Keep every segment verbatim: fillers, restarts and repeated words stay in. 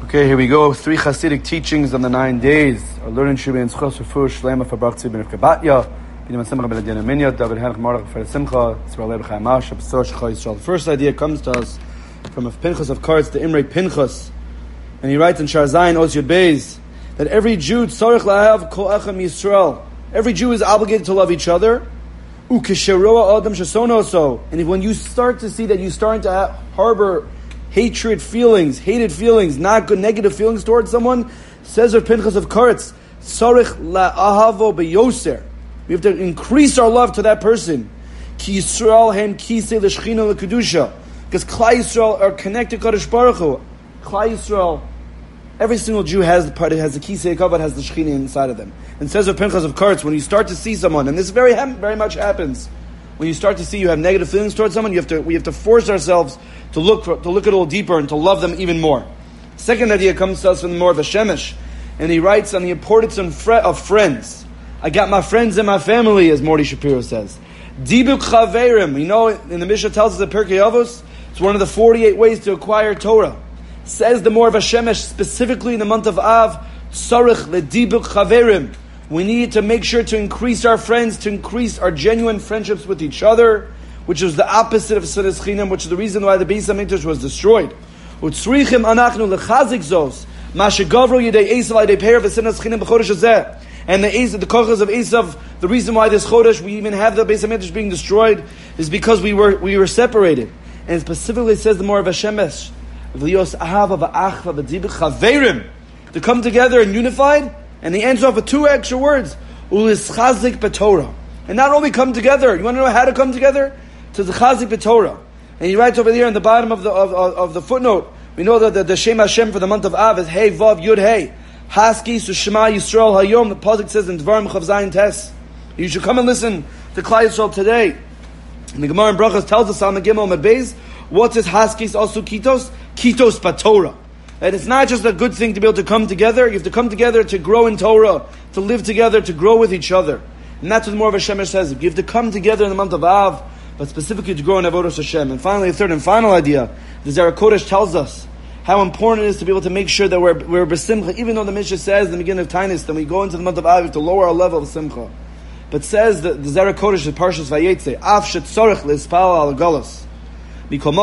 Okay, here we go. Three Hasidic teachings on the nine days. Our learning should be in Schos Refuah Shlema for Baruch Tzvi ben Rivka B'nai Simcha ben Adina Minya, David Hench Mordech for Simcha, Tzvar Leib Chaim Asher, B'sor Shechai Yisrael. The first idea comes to us from a Pinchas of Karetz, the Imrei Pinchas, and he writes in Shar Zayin Os Yud Beis that every Jew tzarich lahav kol echem Yisrael. Every Jew is obligated to love each other. Ukesheroa adam shesonoso. And if when you start to see that you're starting to ha- harbor hatred feelings, hated feelings, not good, negative feelings towards someone, says Rav Pinchas of Karetz, tzarich la'ahavo beyoser. We have to increase our love to that person. Ki Yisrael hem kisei l'shchina l'kedusha. Because Klal Yisrael are connected to Kadosh Baruch Hu. Klal Yisrael, every single Jew has the part, has the kisei kavod, has the shechina inside of them. And says Rav Pinchas of Karetz, when you start to see someone, and this very very much happens, when you start to see you have negative feelings towards someone, you have to we have to force ourselves to look for, to look a little deeper and to love them even more. Second idea comes to us from the Mor Shemesh, and he writes on the importance of friends. I got my friends and my family, as Morty Shapiro says. Dibuk chaverim. You know, in the Mishnah tells us that Pirkei Avos, it's one of the forty-eight ways to acquire Torah. Says the Mor Shemesh, specifically in the month of Av, Tzarich ledibuk chaverim. We need to make sure to increase our friends, to increase our genuine friendships with each other, which is the opposite of Sinas Chinam, which is the reason why the Beis HaMikdash was destroyed. Utzrichim anachnu lechazik zos, ma shegavru yedei Esav yedei Peir v'Sinas Chinam b'chodesh hazeh. And the Esav, the kochas of Esav, the reason why this chodesh we even have the Beis HaMikdash being destroyed is because we were we were separated. And specifically says the Mor Shemesh, v'lios ahava v'achva v'dibuk chaverim, to come together and unified. And he ends off with two extra words, ulis chazik b'Torah. And not only come together, you want to know how to come together? To the chazik b'Torah. And he writes over there in the bottom of the of, of, of the footnote, we know that the, the Shem Hashem for the month of Av is Hey Vav Yud Hey. Haski Sushma Yisrael Hayom. The pasuk says in Dvarim Chav Zayin Tes. You should come and listen to Klal Yisrael today. And the Gemara in Brachos tells us on the Gimel Amud Beis, what is Haskis also Kitos? Kitos b'Torah. And it's not just a good thing to be able to come together. You have to come together to grow in Torah, to live together, to grow with each other. And that's what the Mor Shemesh says. You have to come together in the month of Av, but specifically to grow in Avodas Hashem. And finally, the third and final idea, the Zohar Kodesh tells us how important it is to be able to make sure that we're we're b'simcha. Even though the Mishnah says in the beginning of Tainus, then we go into the month of Av, we have to lower our level of simcha. But says the, the Zohar Kodesh, the Parshas Vayetze, Av shetzorich le'espal al galus. You have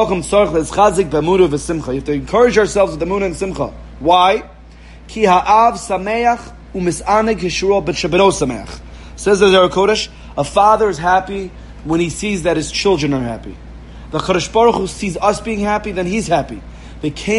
to encourage ourselves with the moon and simcha. Why? Ki ha'av sameach u'mis'aneg hishuro b'shabeno sameach. Says the Zohar Kodesh, a father is happy when he sees that his children are happy. The Kadosh Baruch Hu sees us being happy, then he's happy. When the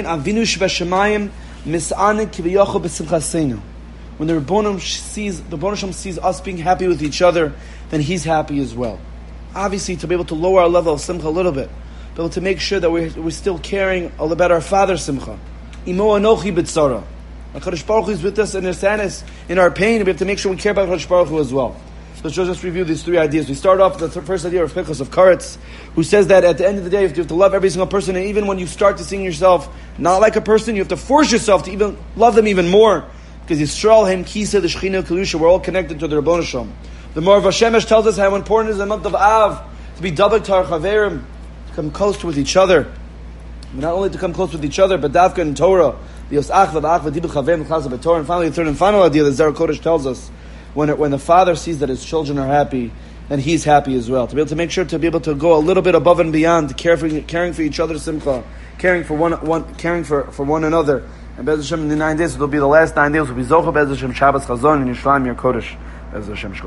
Rebbeinu sees the Rebbeinu sees us being happy with each other, then he's happy as well. Obviously, to be able to lower our level of simcha a little bit, be able to make sure that we're, we're still caring all about our father's simcha. Imo anochi b'tzara. HaKadosh Baruch Hu is with us in our sadness, in our pain, and we have to make sure we care about HaKadosh Baruch Hu as well. So let's just review these three ideas. We start off with the first idea of Pinchas of Karetz, who says that at the end of the day, you have to love every single person, and even when you start to see yourself not like a person, you have to force yourself to even love them even more, because Yisrael hem kisei the Shechina Kedusha, we're all connected to the Rabbon Shalom. The Mor Shemesh tells us how important it is in the month of Av to be double tar chaverim, to come close with each other. Not only to come close with each other, but dafka in Torah. And finally, the third and final idea that Zohar Kodesh tells us, when it, when the father sees that his children are happy, then he's happy as well. To be able to make sure to be able to go a little bit above and beyond, to care for, caring for each other, simcha, caring for one, one caring for, for one another. And Bez Hashem in the nine days, it'll be the last nine days. Will be Zocha Bez Hashem Shabbos Chazon and Yishlam Yer Kodesh Bez Hashem.